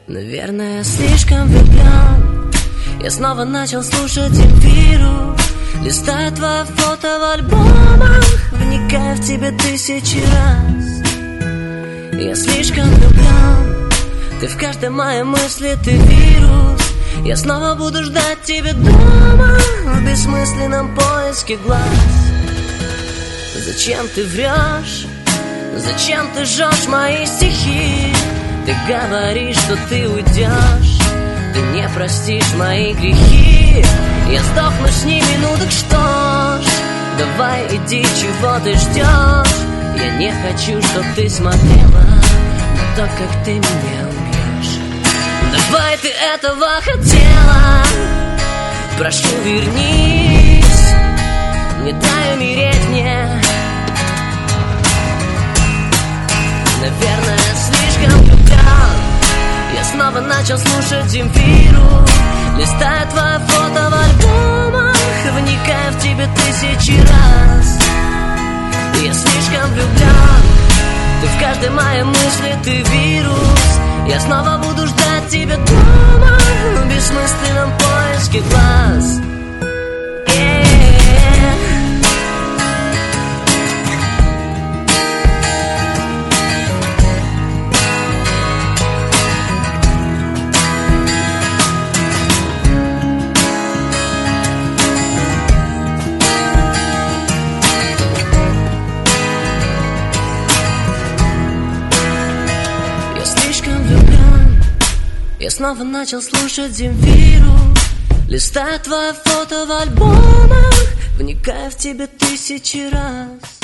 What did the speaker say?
Наверное, я слишком влюблен. Я снова начал слушать Земфиру, листая твое фото в альбомах, вникая в тебя тысячи раз. Я слишком влюблен. Ты в каждой моей мысли, ты вирус. Я снова буду ждать тебя дома в бессмысленном поиске глаз. Зачем ты врешь? Зачем ты жжешь мои стихи? Ты говоришь, что ты уйдешь, ты не простишь мои грехи. Я сдохну с ними, ну так что ж, давай иди, чего ты ждешь? Я не хочу, чтоб ты смотрела на то, как ты меня убьешь. Давай, ты этого хотела, прошу, вернись, не дай умереть мне. Наверное, слишком влюблен. Я снова начал слушать Земфиру, листая твое фото в альбомах, вникая в тебя тысячи раз. Я слишком влюблен. Ты в каждой моей мысли, ты вирус. Я снова буду ждать тебя дома в бессмысленном поиске глаз. Я снова начал слушать Земфиру, листая твое фото в альбомах, вникая в тебя тысячи раз.